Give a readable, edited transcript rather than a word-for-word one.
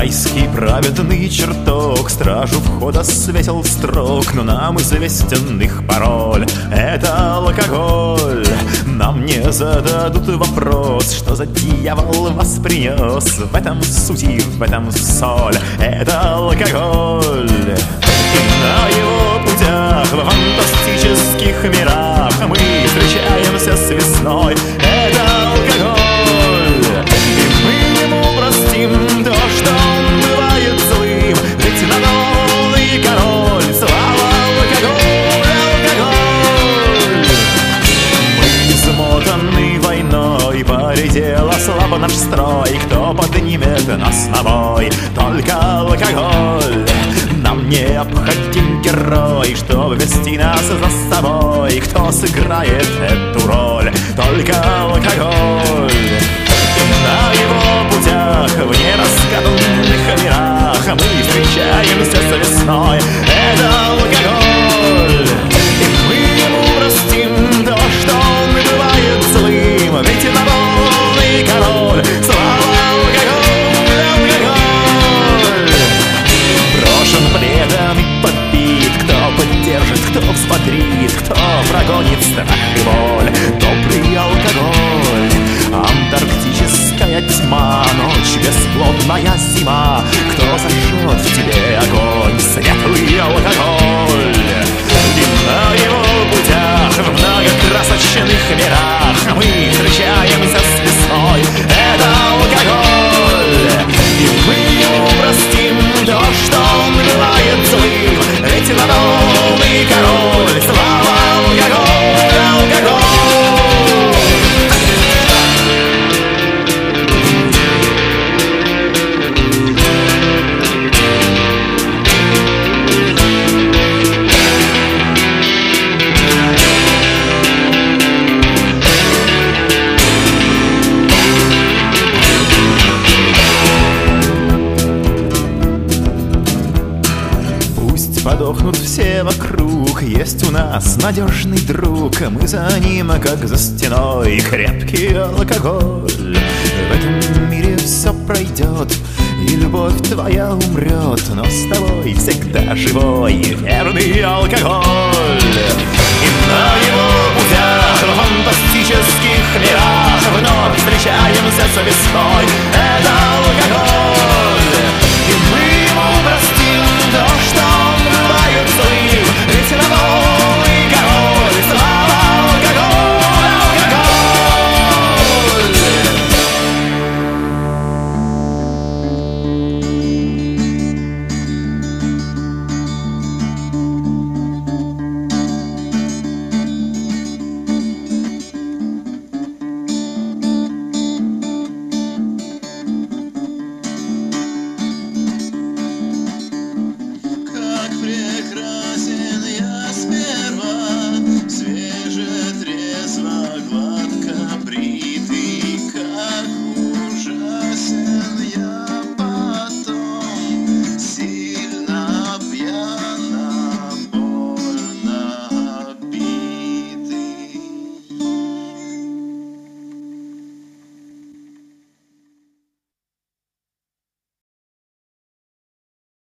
Райский праведный чертог стражу входа светил строк, но нам известен их пароль — это алкоголь. Нам не зададут вопрос, что за дьявол вас принес. В этом суть и в этом соль — это алкоголь. И на его путях, в фантастических мирах, мы встречаемся с весной — это алкоголь. И мы ему простим то, что он бывает злым, ведь надолный король — слава алкоголь, алкоголь. Мы измотаны войной, поредел слабо наш строй. Кто поднимет нас на бой? Только алкоголь. Нам необходим герой, чтобы вести нас за собой. Кто сыграет эту роль? Только алкоголь. На его путях, в нераскаданных мирах, мы встречаемся с весной — это алкоголь. И мы ему простим то, что он бывает злым, ведь надолный король — слава алкоголь, алкоголь. Брошен, предан и подбит, кто поддержит, кто взбодрит, кто прогонит страх и боль — добрый алкоголь. Антарктическая тьма, ночь, бесплодная зима, кто зажжет в тебе огонь? Светлый алкоголь. И на его путях, в многокрасочных мирах, мы встречаемся с весной — это алкоголь. И мы ему простим то, что он бывает злым, ведь надолный король — слава алкоголь, алкоголь. Подохнут все вокруг, есть у нас надежный друг. Мы за ним, как за стеной, крепкий алкоголь. В этом мире все пройдет, и любовь твоя умрет, но с тобой всегда живой и верный алкоголь. И на его путях, в фантастических мирах, вновь встречаемся с весной